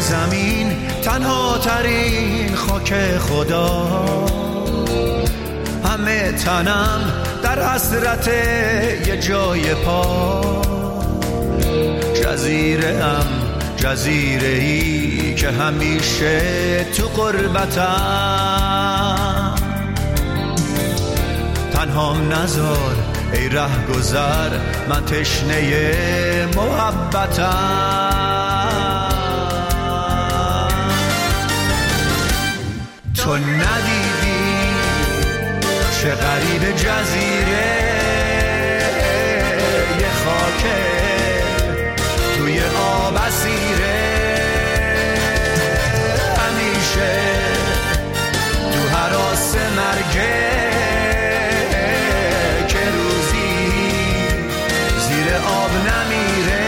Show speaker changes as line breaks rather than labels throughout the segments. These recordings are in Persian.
زمین تنها ترین خاک خدا، همه تنم در حسرت یه جای پا. جزیره‌ای که همیشه تو غربتم، تنهام نذار ای رهگذر، من تشنه محبتم. تو ندیدی چه غریب جزیره، یه خاکه توی آب اسیره، همیشه تو هراس مرگه، که روزی زیر آب نمیره.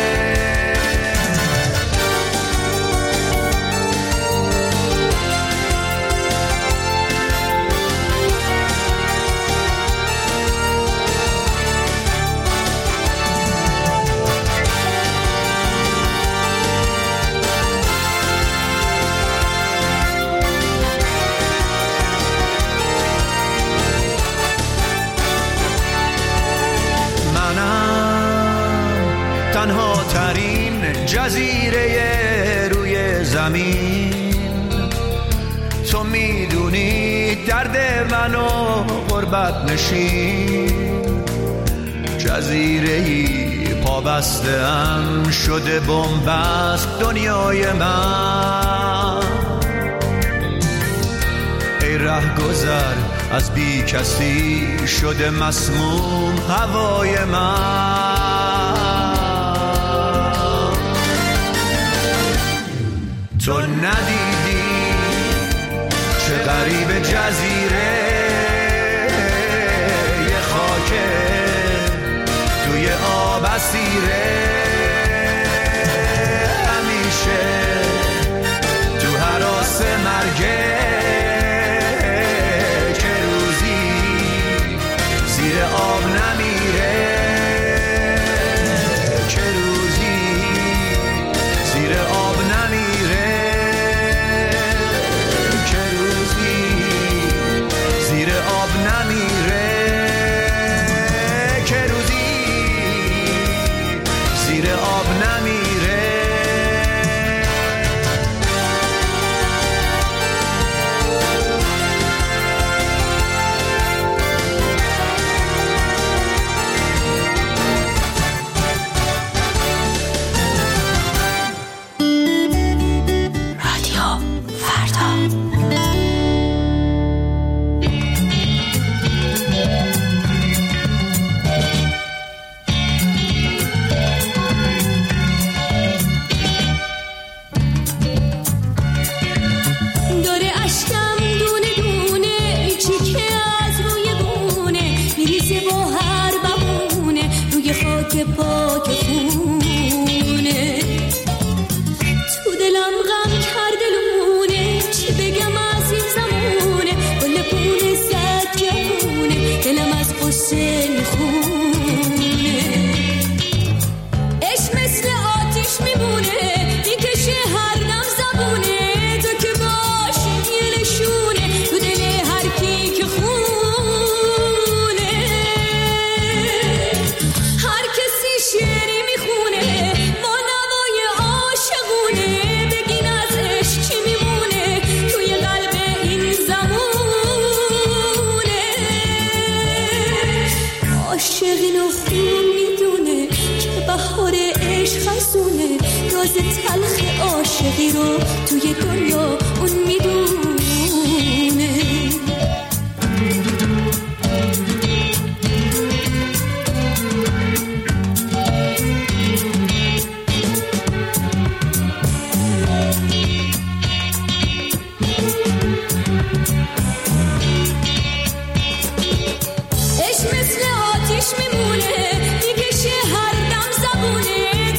تنها ترین جزیره روی زمین، تو میدونی درد منو غربت نشین. جزیره‌ای پابسته‌ام شده بن‌بست دنیای من، ای رهگذر از بی کسی شده مسموم هوای من. تو ندیدی چه غریب جزیره، یه خاکه توی آب اسیره، همیشه تو هراس مرگه، که روزی زیر آب نمیره، که روزی زیر آب نمیره، که روزی زیر آب نمیره، که روزی زیر آب نمیره.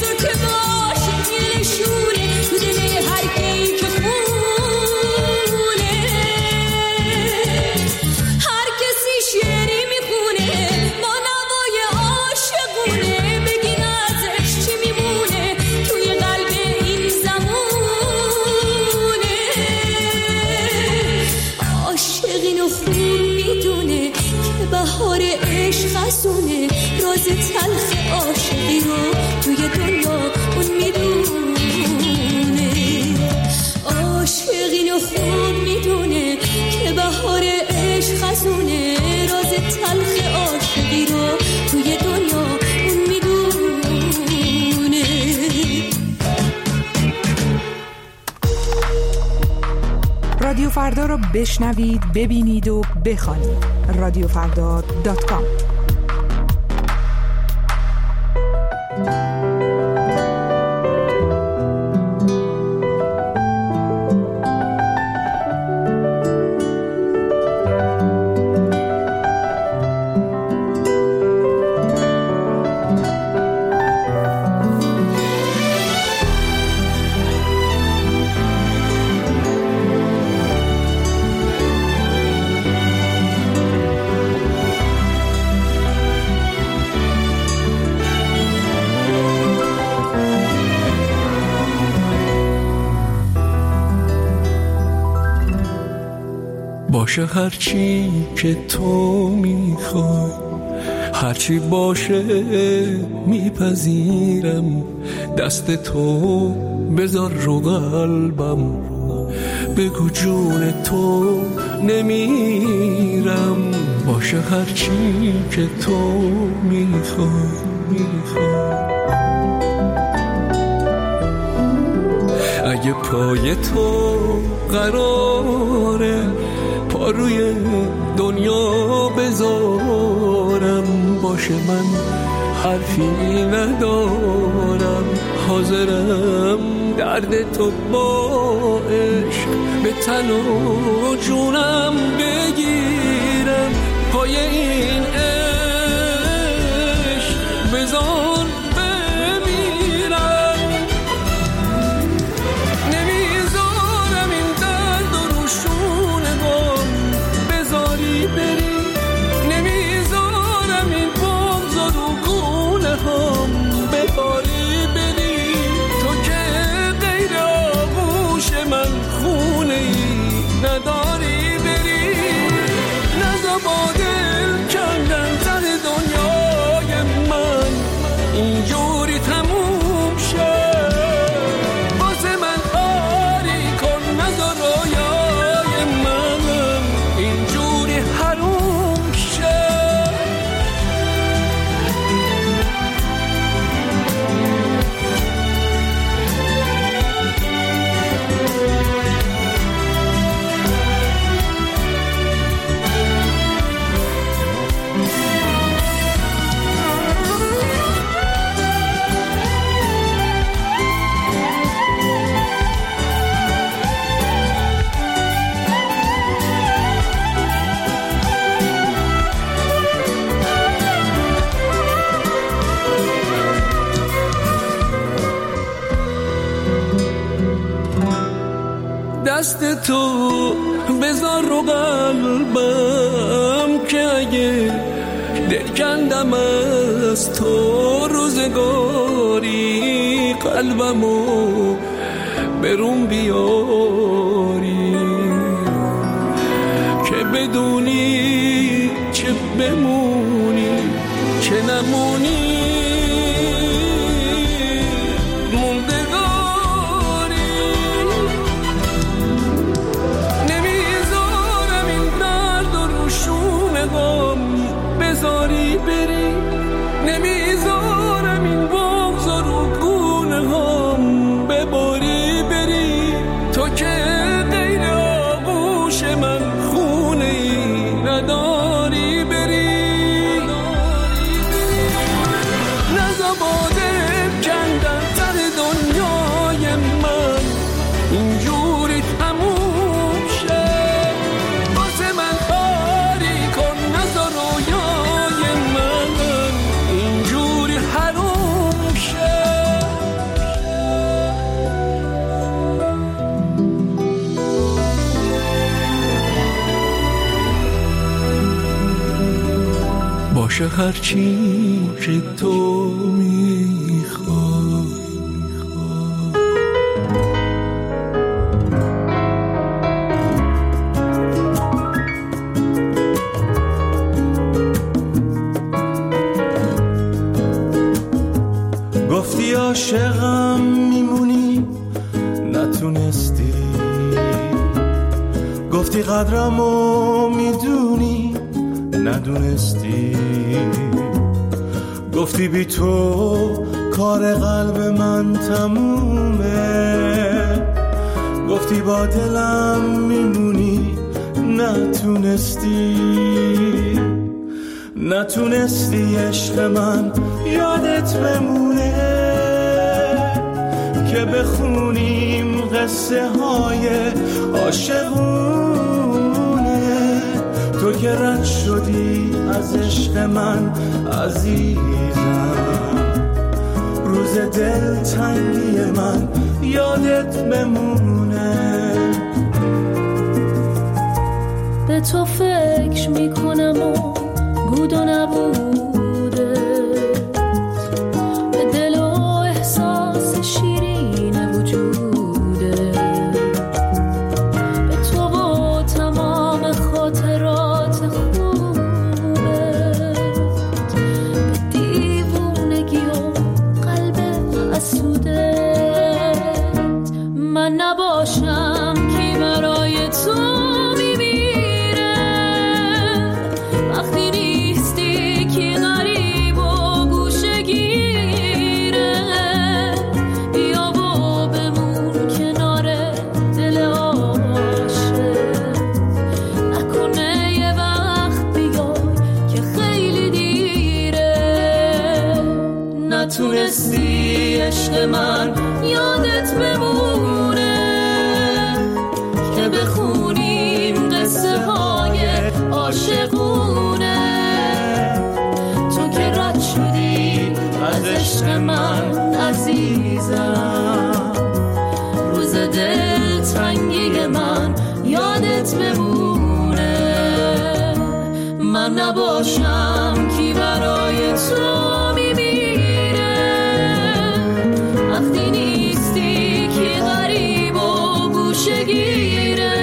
تو دل هر کی که خون فردا را بشنوید، ببینید و بخوانید. رادیوفردا.com.
باشه هرچی که تو میخوای، هرچی باشه میپذیرم. دست تو بذار رو قلبم، بگو جون تو نمیرم. باشه هرچی که تو میخوای. اگه پای تو قراره پا روی دنیا بذارم، باشه من حرفی ندارم، حاضرم درد تو با عشق به تن و جونم بگیرم. پای این عشق بذار بمیرم، نمیذارم این درد و روشونه بام بذاری بری، نمیذارم این بغض و رو گونه هم بباری بری. تو که غیر آغوش من خونه ای نداری بری، نزا با دل کندن سر دنیای من اینجوری تموم شد. واسه من آری کن، نزا رویای من اینجوری حروم شد. دست تو بذار رو قلبم که اگه دل کندم از تو روزگاری، قلبمو برون بیاری که بدونی چه بمونی چه نمونی. بذاری بری، نمیذارم این بغض رو گونه هم بباری بری. تو که غیر آغوش من خونه ای نداری بری، نزا با دل کندن سر دنیای من اینجوری تموم شد. واسه من آری کن، نزا رویای من اینجوری حروم شد. باشه هرچی که تو میخوای.
گفتی عاشقم میمونی نتونستی، گفتی قدرمو میدونی ندونستی، گفتی بی تو کار قلب من تمومه، گفتی با دلم میمونی، نتونستی عشق من یادت بمونه که بخونیم قصه های عاشقونه. تو که رد شدی از عشق من عزیزم، روز دلتنگی من یادت بمونه.
به تو فکر میکنم و بود و نبوده، به دل و احساس شیرین وجوده، به تو و تمام خاطرات خوبت، به دیوونگی و قلب حسودت. من نباشم کی برای تو نتونستی عشق من یادت بمونه که بخونیم قصه های عاشقونه. تو که رد شدی از عشق من عزیزم، روز دلتنگی من یادت بمونه. من نباشم کی برای تو وقتی نیستی که غریب و گوشه‌گیره.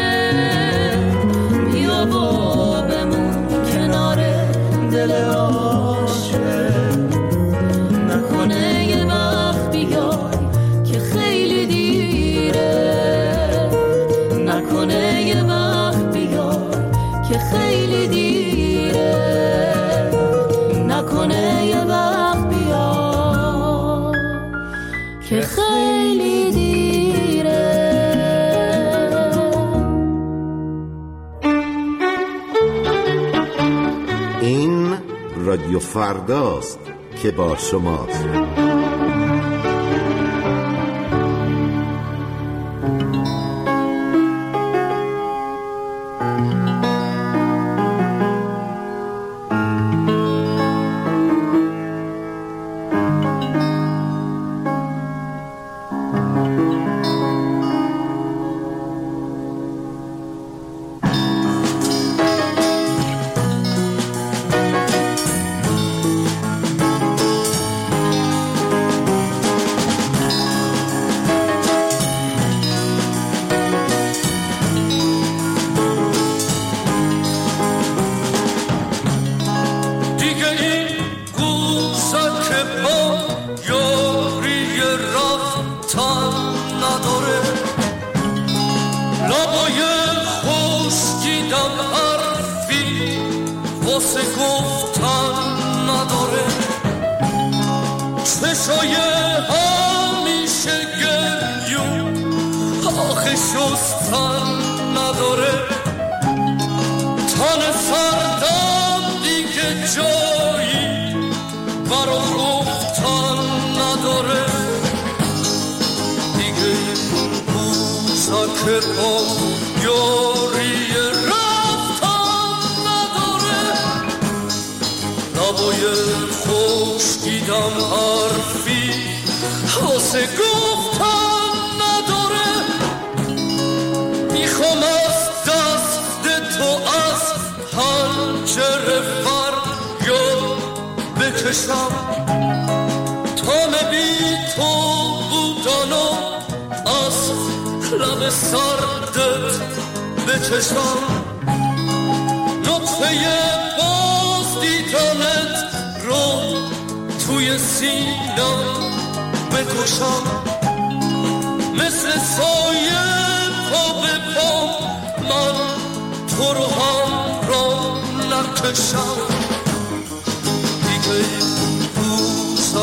بیا با بمون کنار دل عاشق، نکنه یه وقت بیای که خیلی دیره، نکنه یه وقت بیای که خیلی دیره، نکنه یه وقت بیای که خیلی دیره.
این رادیو فرداست که با شماست.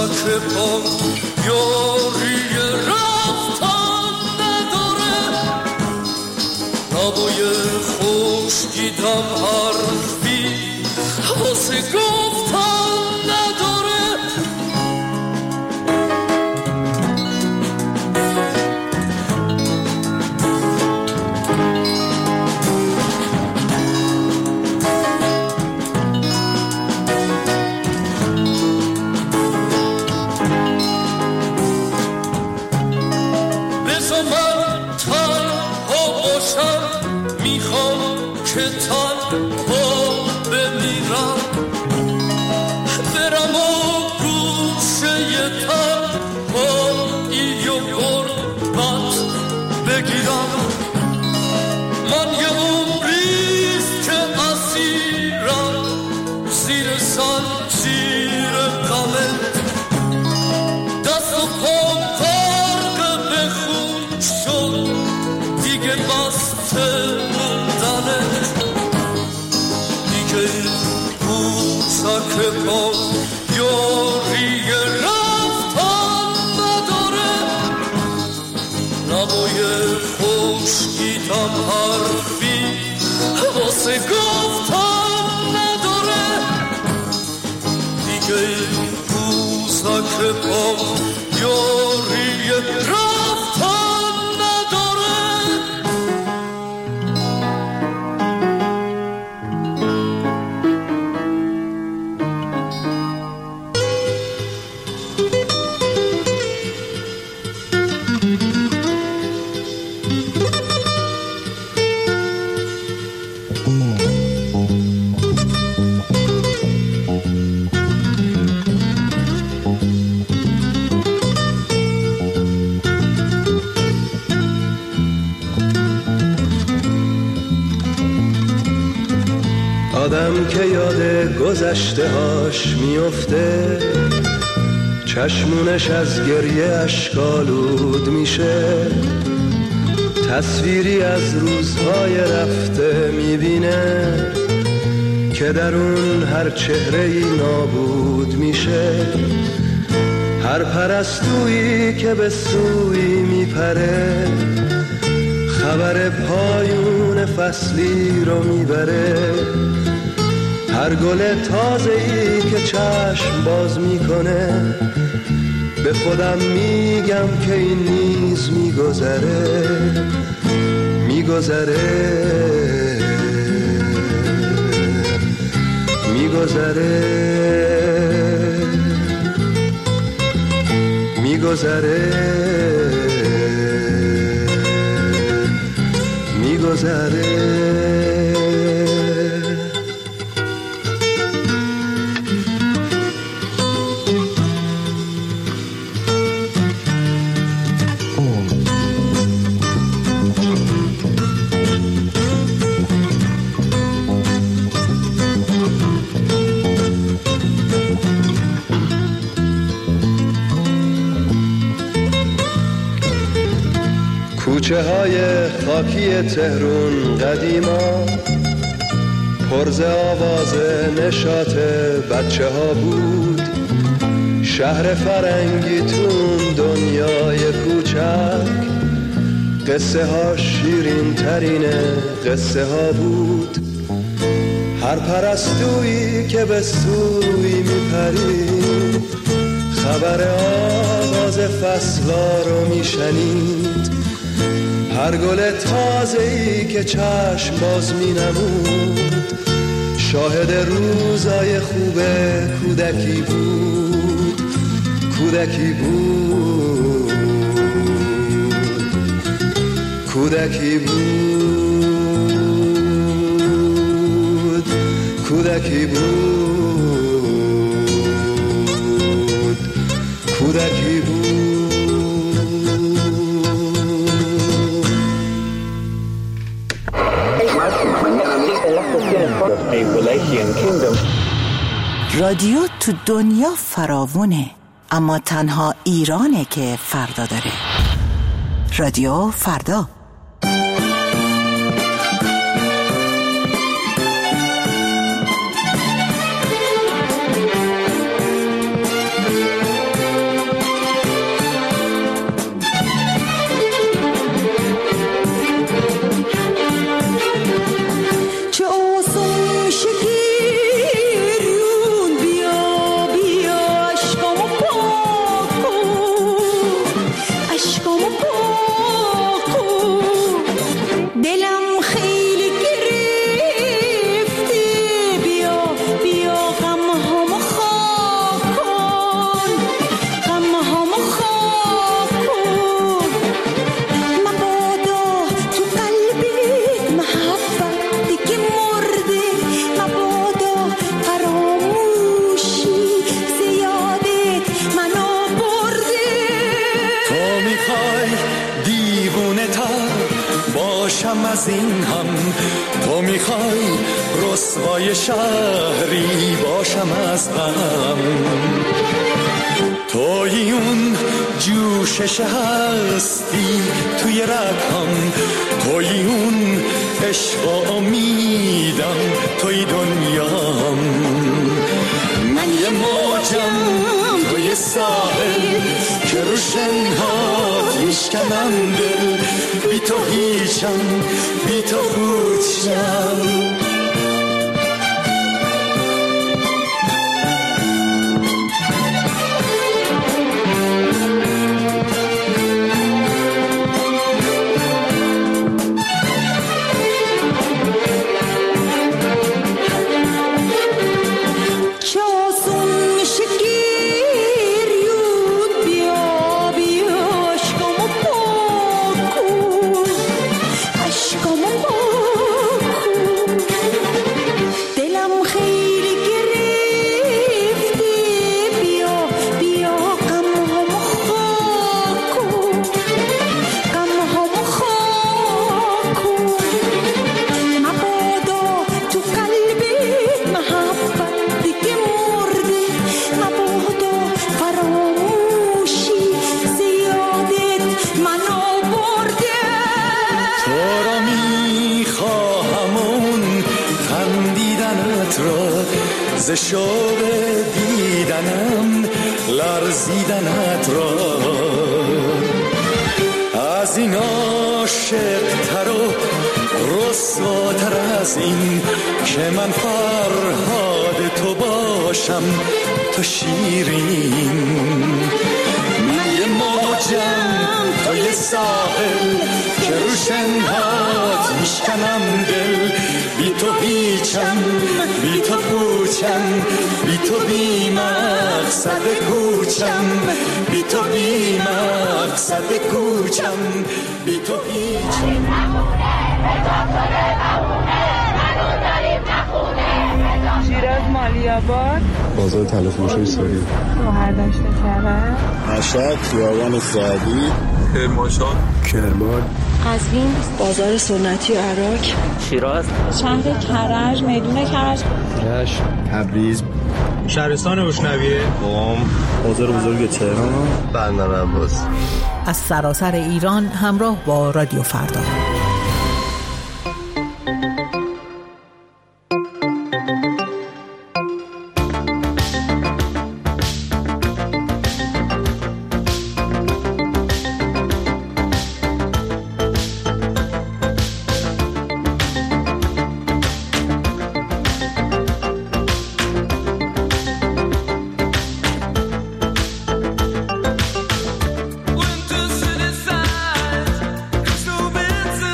یاری رفتن نداره دیدم حرفی واسه گفتن نداره. بذار من تنها باشم، میخوام که تنها بمیرم، برم و گوشه تنهایی و غربت بگیرم. من یه عمریست که اسیرم زیر زنجیر غمت، دست و پام غرق به خون شد دیگه بسته موندنت، دیگه بوسک پا یاری رفتن نداره. نبای خشکیدم حرفی واسه گفتن نداره، دیگه بوسک پا یاری رفتن نداره.
آدم که یاد گذشته هاش میفته، چشمونش از گریه اشکالود میشه، تصویری از روزهای رفته میبینه که در اون هر چهره‌ای نابود میشه. هر پرستویی که به سوی میپره، خبر پایون فصلی رو میبره. هر گل تازه‌ای که چشم باز میکنه، به خودم میگم که این نیز میگذره، میگذره، میگذره، میگذره، میگذره. کوچه های خاکی تهرون قدیما پرز آواز نشاط بچه ها بود. شهر فرنگی تون دنیای کوچک، قصه ها شیرین ترین قصه ها بود. هر پرستویی که به سوی میپرید، خبر آغاز فصلا رو میشنید. هر گل تازه‌ای که چشم باز می‌نمود، شاهد روزای خوب کودکی بود، کودکی بود، کودکی بود، کودکی بود، کودکی بود.
رادیو تو دنیا فراوونه، اما تنها ایرانه که فردا داره. رادیو فردا.
چه
از این هم تو میخوای رسوای شهری باشم از غم، توی اون جوشش هستی توی رگم، توی اون عشق و امیدم توی دنیام، من یه موجم توی ساحل که رو شنهات میشکنم دل، بی تو هیچم بی تو پوچم. ز شوق دیدنم لرزیدنت را، از این عاشق تر و رسواتر از این که من فرهاد تو باشم تو شیرین، من یه موجم تو یه ساحل که رو شنهات میشکنم دل، بی تو هیچم بی تو پوچم، بی تو بی مقصد کوچم، بی تو بی مقصد کوچم، بی تو هیچم.
شیراز مالی‌آباد،
بازار تلفروشی سوری،
شهردشت کرج،
مشهد خیابان سعدی،
کرمانشاه،
کرمان،
قزوین، بازار سنتی عراق،
شیراز،
شهر کرج، میدون کرج،
رشت، تبریز،
شهرستان روشنویه،
قم، بازار بزرگ تهران،
بندر عباس.
از سراسر ایران همراه با رادیو فردا.
Went to city side, 'cause no man's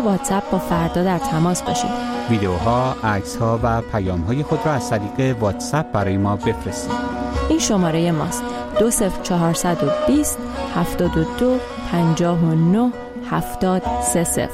واتساپ با فردا در تماس باشید.
ویدیوها، عکس‌ها و پیام‌های خود را از طریق واتساپ برای ما بفرستید.
این شماره ماست: 20420 72 59 730.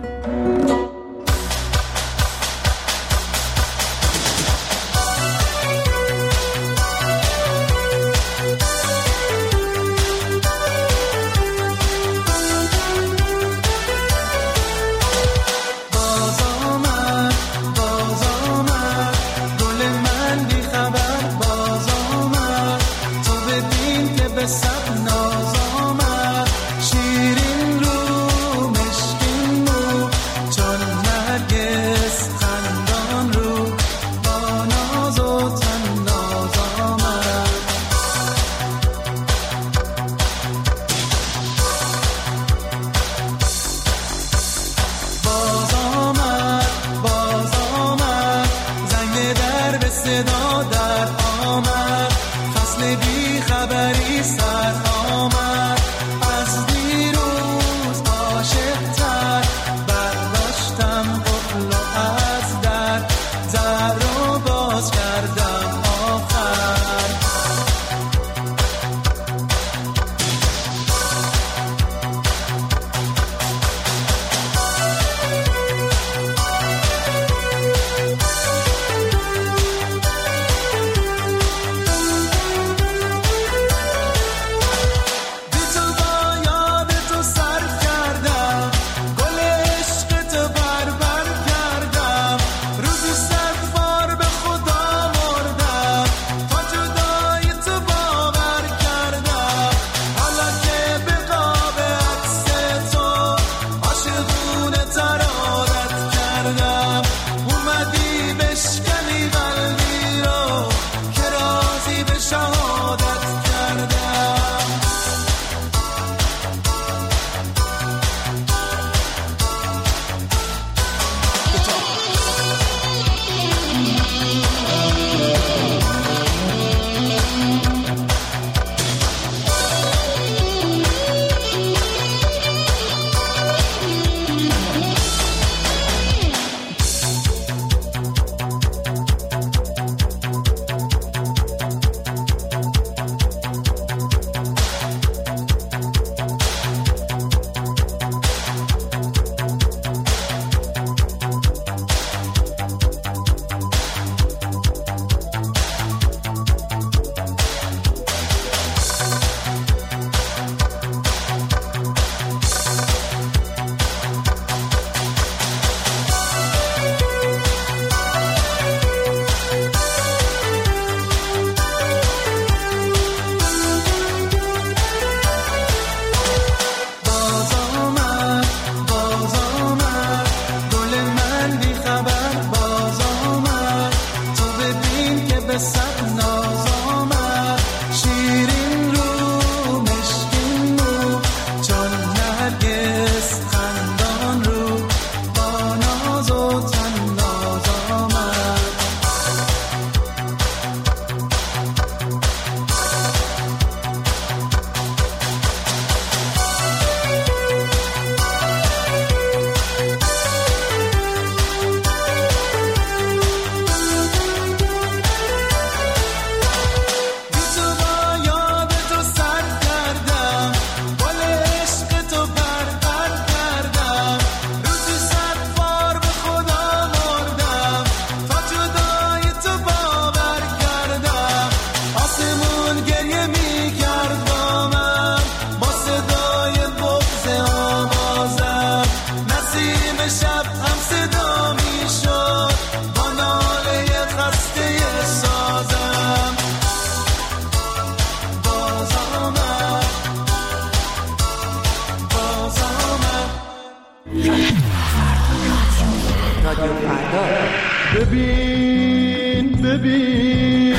ببین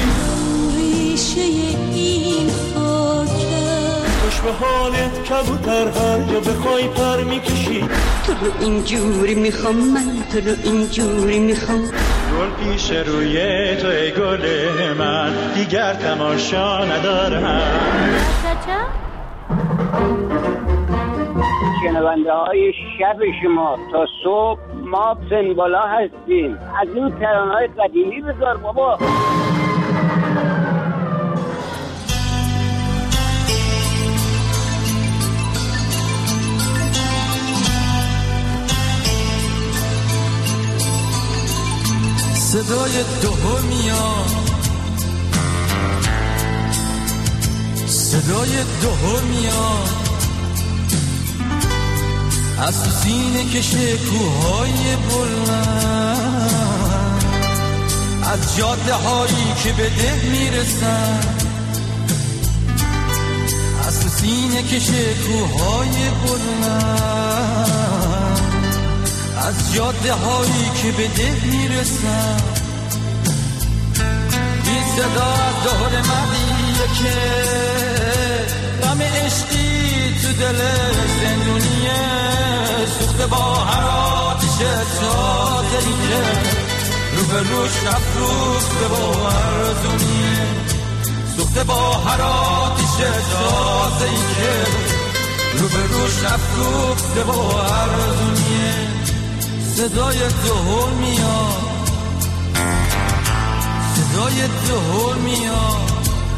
ریشه این خاکه خوش به حالت کبوتر هر جا بخوای پر میکشی
تو رو اینجوری میخوام من تو رو اینجوری میخوام
گل پیش روی تو ای گل من دیگر تماشا ندارم
شنونده های شب شما. تا صبح ما سنبالا هستیم. از این ترانه‌های قدیمی بذار بابا.
صدای دهل میاد، صدای دهل میاد از تو سینه کشه کوههای بلند، از جاده هایی که به ده میرسن، از تو سینه کشه کوههای بلند، از جاده هایی که به ده میرسن. این صدا از دهل مردیه که غم عشقی تو دل زندونیه، سوخته با هر آتش تازه‌ای که رو به روش افروخته با ارزونیه، سوخته با هر آتش تازه‌ای که رو به روش افروخته با ارزونیه. صدای دهل میاد، صدای دهل میاد.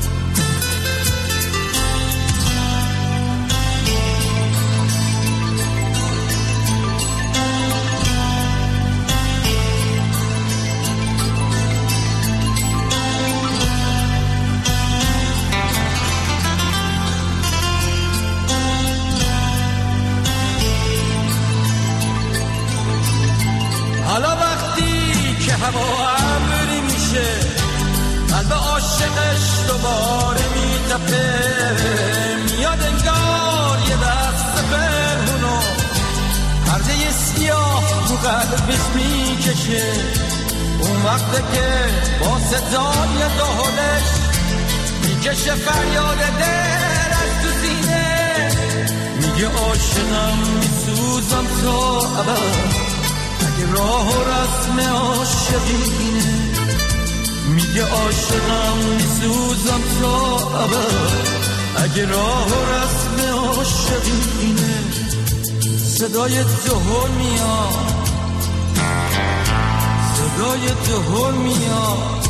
حالا وقتی که هوا ابری میشه، قلب عاشقش دوباره میتپه، میاد انگار یه دست پنهونو پرده سیاه رو قلبش میکشه. اون وقته که با صدای دهلش میکشه فریاد دل از تو سینه، میگه عاشقم میسوزم تا ابد، راه و رسم عاشقینه، میگه عاشقم میسوزم تا ابد، اگه راه و رسم عاشقینه. صدای دهل میاد، صدای دهل میاد.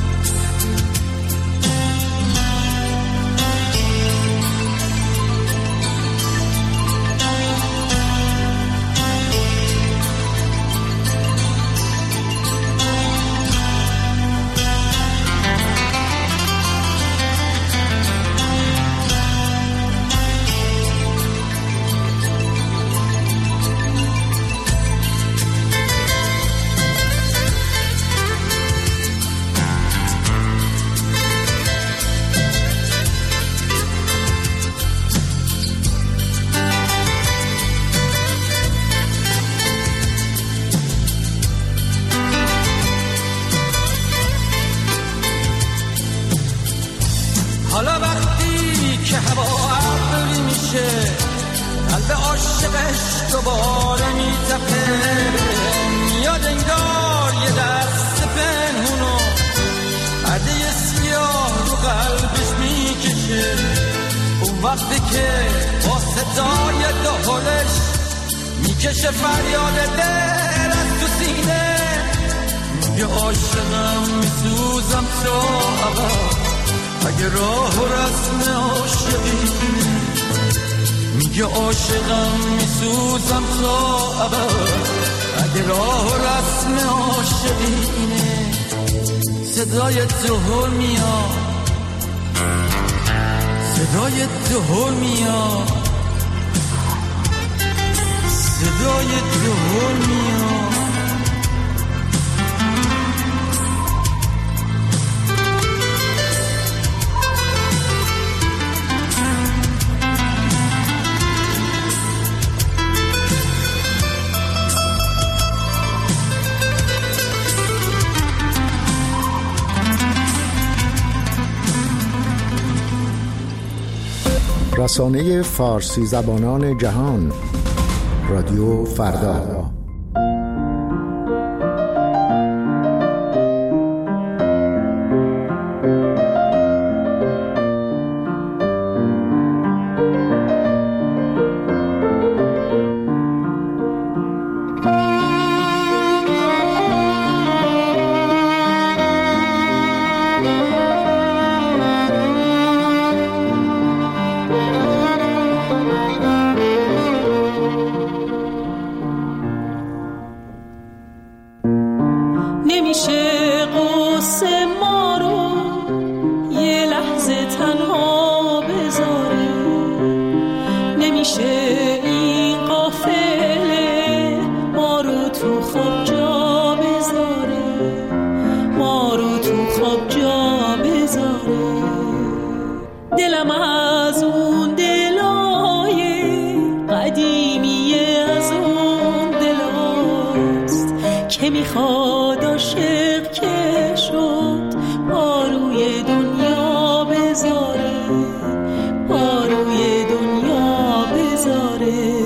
حالا وقتی که هوا ابری میشه، قلب عاشقش دوباره میتپه، میاد انگار یه دست پنهونو پرده سیاه رو قلبش میکشه. اون وقتی که با صدای دهلش میکشه فریاد دل از تو سینه، میگه عاشقم میسوزم تا ابد، اگه راه و رسم عاشقینه، میگه عاشقم میسوزم تا ابد، اگه راه و رسم عاشقینه. صدای دهل میاد، صدای دهل میاد، صدای دهل میاد.
رسانه فارسی زبانان جهان، رادیو فردا.
میخواد عاشق که شد باروی دنیا بذاره، باروی دنیا بذاره.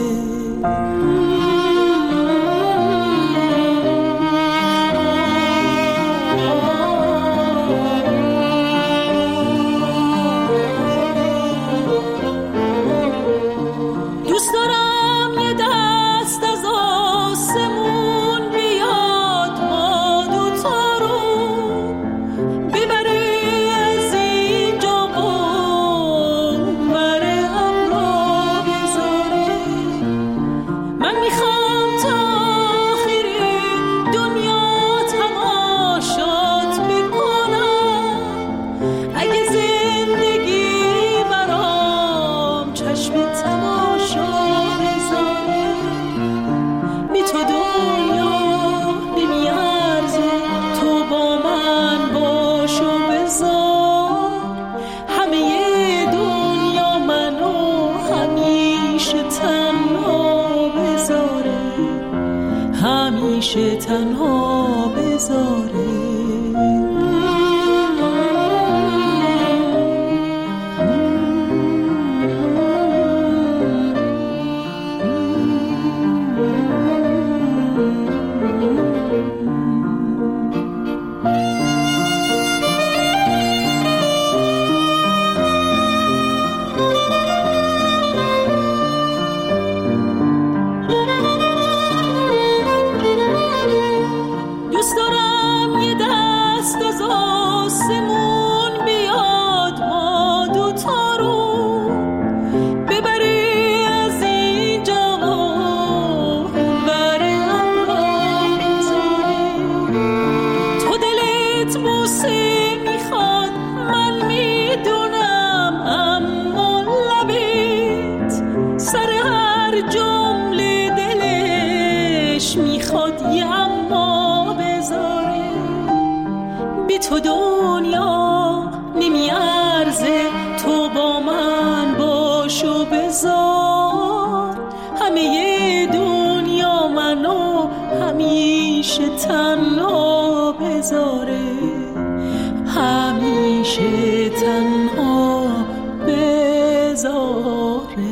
همیشه تنها بذاره. تو دنیا نمیارزه، تو با من باش و بذار همه دنیا منو همیشه تنها بذاره، همیشه تنها بذاره.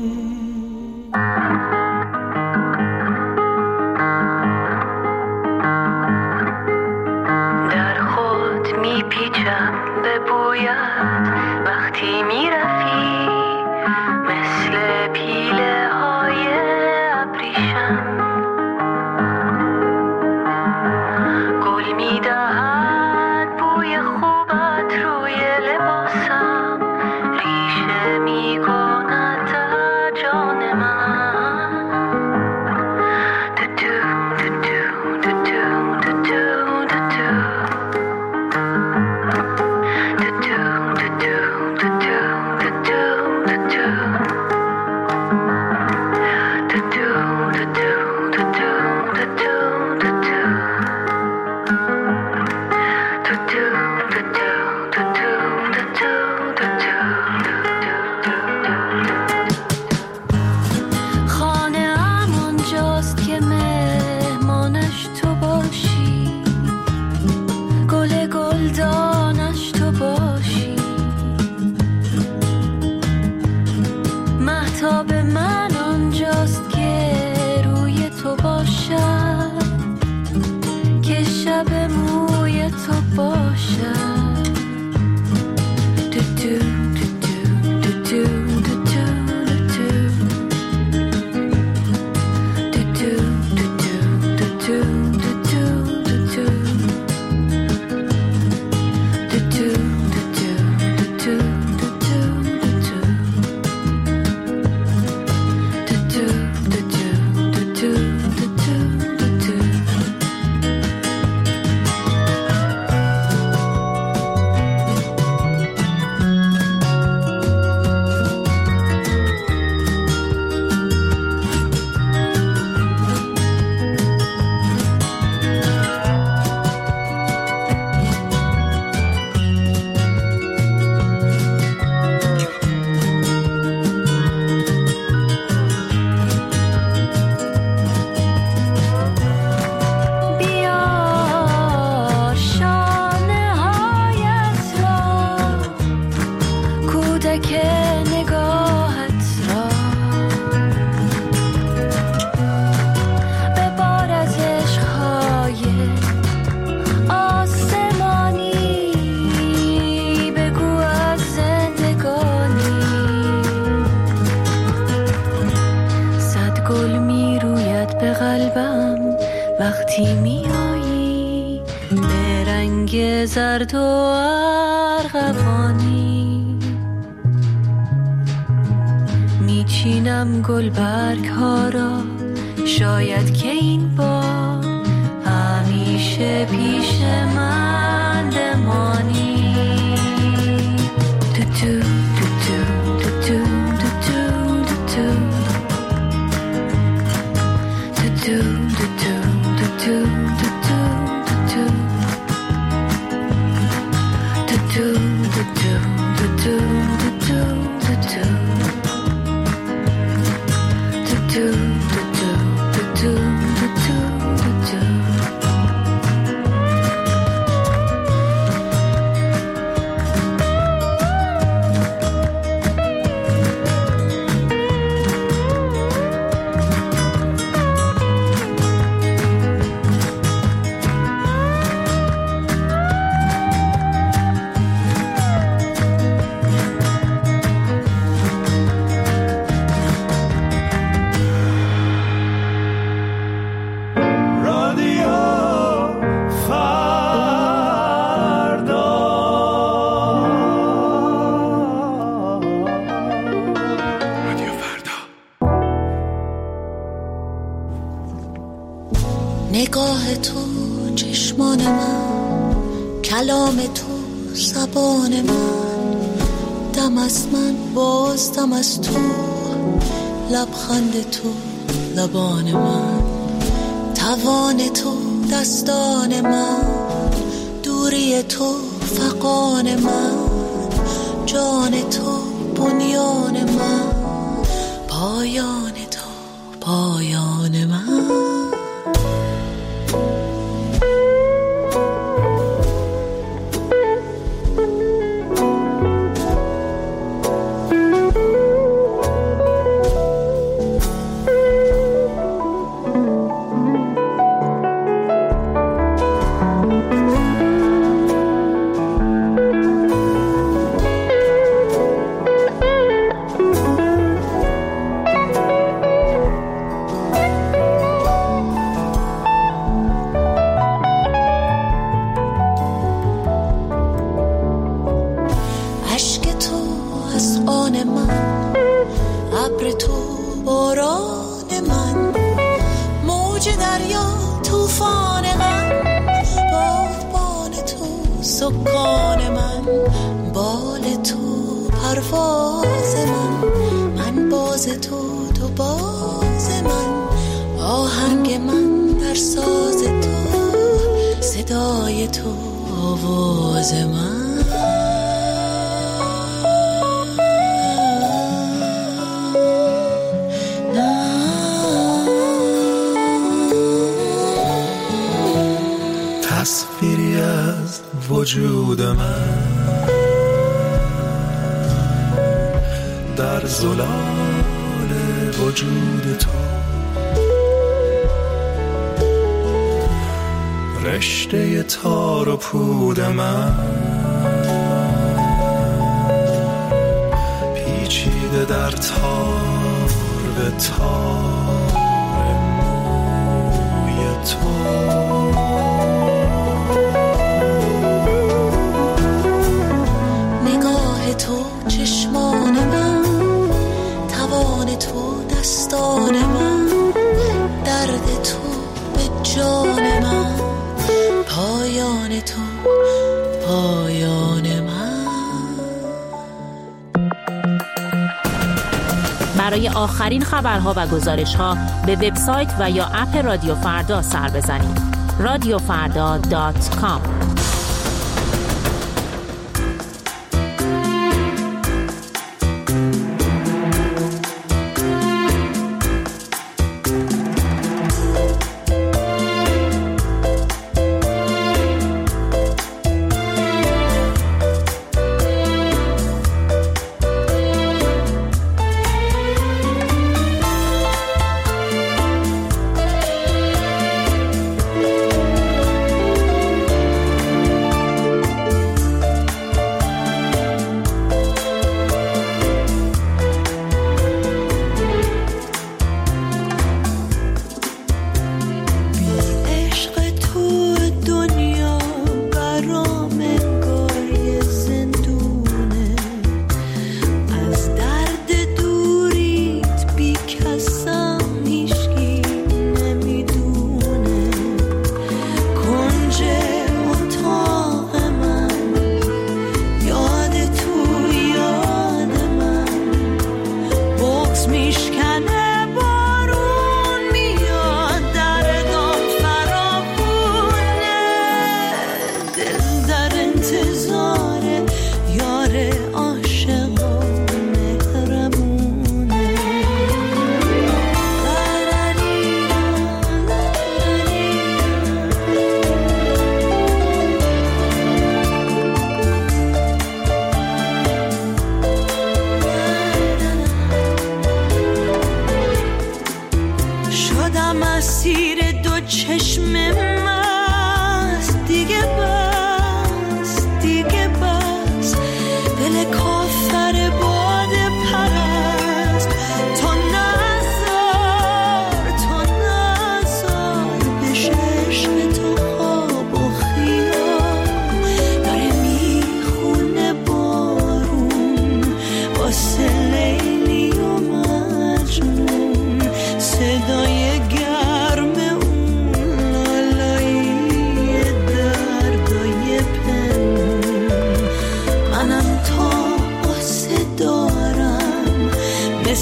میپیچم به بویت وقتی میرفی، مثل پیله های ابریشم گل میدهد بوی خوبت روی لباسم، ریشه میکند در جان من.
فلک نگاهت را به بار از عشقهای آسمانی بگو از زندگانی. صد گل می روید به قلبم وقتی می آیی به رنگ زرد و ارغوانی. می چینم گل برگ ها را شاید که این بار همیشه پیش من بمانی. تو تو تو تو تو تو تو تو تو
نگاه تو چشمان من، کلام تو زبان من، دم از من باز دم از تو، لبخند تو لبان من، توان تو دستان من، دوری تو فغان من، جان تو بنیان من، پایان تو پایان من.
تصویری از وجود من در زلال وجود تو، رشته تار و پود من پیچیده در تار به تار موی تو.
نگاه تو چشمان من، توان تو دستان من، درد تو به جان من، پایان تو پایان من.
برای آخرین خبرها و گزارش‌ها به وبسایت و یا اپ رادیو فردا سر بزنید. radiofarda.com.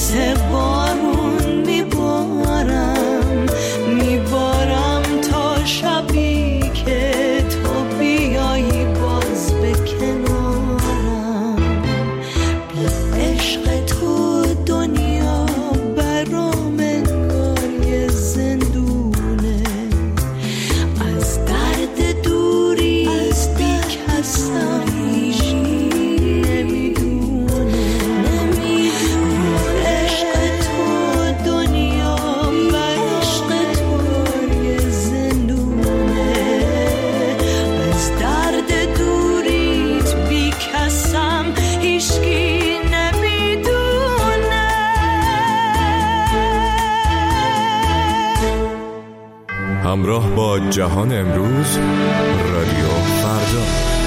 مثل بارون میبارم تا شبی که تو بیایی باز به کنارم. بی عشق تو دنیا برام انگار یه زندونه، از درد دوری بی کسم
همراه با جهان امروز، رادیو فردا.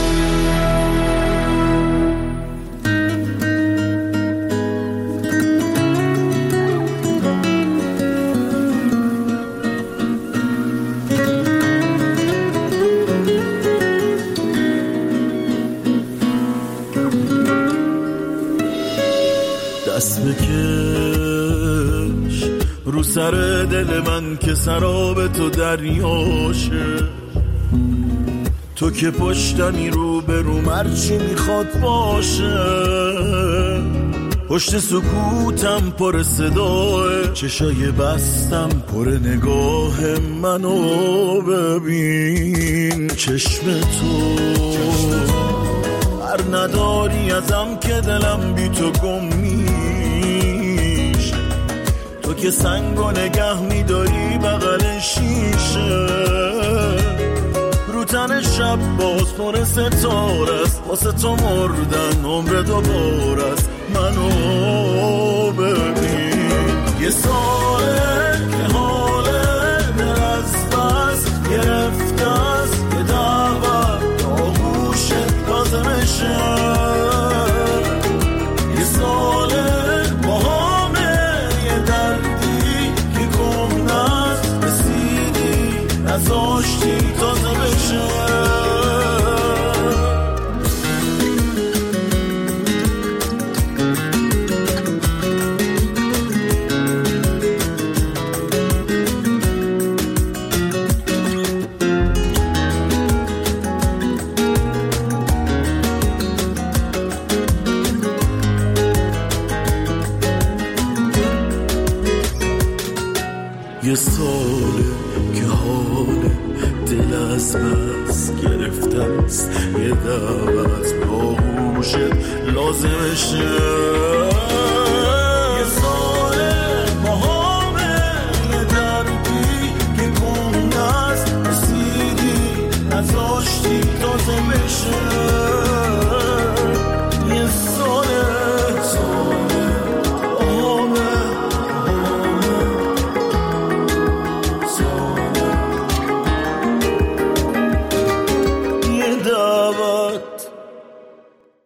دست بکش رو سر دل من که سراب تو دریاشه، تو که پشتمی رو به رو مرچی میخواد باشه. پشت سکوتم پر صداه، چشای بستم پر نگاه منو ببین. چشم تو هر نداری ازم که دلم بی تو گم میشه، تو که سنگو نگه میداری بغل شیشه. رو تن شب باز پر ستاره است، واسه تو مردن عمر دوباره است. منو ببین، یه ساله که حال دل از بس گرفته است، یه دعوت آغوشت لازمشه. یه ساله با همه یه دردی که گم نست، رسیدی نزاشتی تازه بشه. یه ساله که حال دل از بس گرفته است، یه دعوت با گوشت لازمشه.